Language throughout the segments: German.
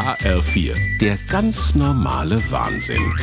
HR4, der ganz normale Wahnsinn.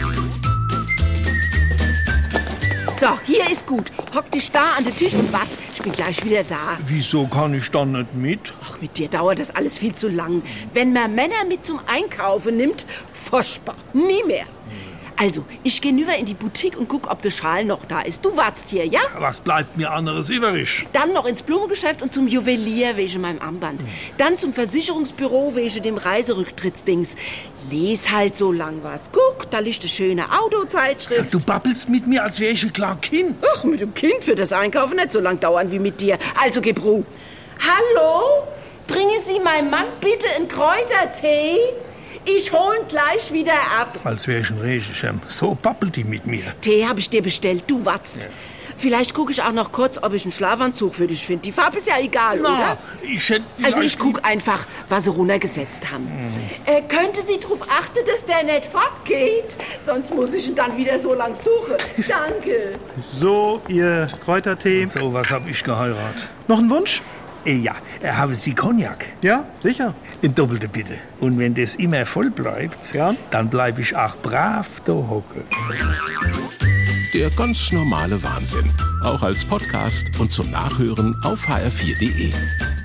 So, hier ist gut. Hock dich da an den Tisch und wart. Ich bin gleich wieder da. Wieso kann ich dann nicht mit? Ach, mit dir dauert das alles viel zu lang. Wenn man Männer mit zum Einkaufen nimmt, furchtbar. Nie mehr. Also, ich gehe rüber in die Boutique und guck, ob der Schal noch da ist. Du wartest hier, ja? Was bleibt mir anderes übrig? Dann noch ins Blumengeschäft und zum Juwelier wegen meinem Armband. Dann zum Versicherungsbüro wegen dem Reiserücktrittsdings. Les halt so lang was. Guck, da liegt eine schöne Autozeitschrift. Du babbelst mit mir, als wäre ich ein kleines Kind. Ach, mit dem Kind wird das Einkaufen nicht so lang dauern wie mit dir. Also, gib Ruhe. Hallo? Bringen Sie meinem Mann bitte einen Kräutertee? Ich hol ihn gleich wieder ab. Als wäre ich ein Regenschirm. So babbelt die mit mir. Tee habe ich dir bestellt, du watzt. Ja. Vielleicht gucke ich auch noch kurz, ob ich einen Schlafanzug für dich finde. Die Farbe ist ja egal, oder? Ich hätte also ich gucke einfach, was sie runtergesetzt haben. Könnte sie darauf achten, dass der nicht fortgeht? Sonst muss ich ihn dann wieder so lang suchen. Danke. So, Ihr Kräutertee. So was hab ich geheiratet. Noch ein Wunsch? Ja, haben Sie Cognac? Ja, sicher. Ein Doppelte bitte. Und wenn das immer voll bleibt, ja, dann bleibe ich auch brav da hocken. Der ganz normale Wahnsinn. Auch als Podcast und zum Nachhören auf hr4.de.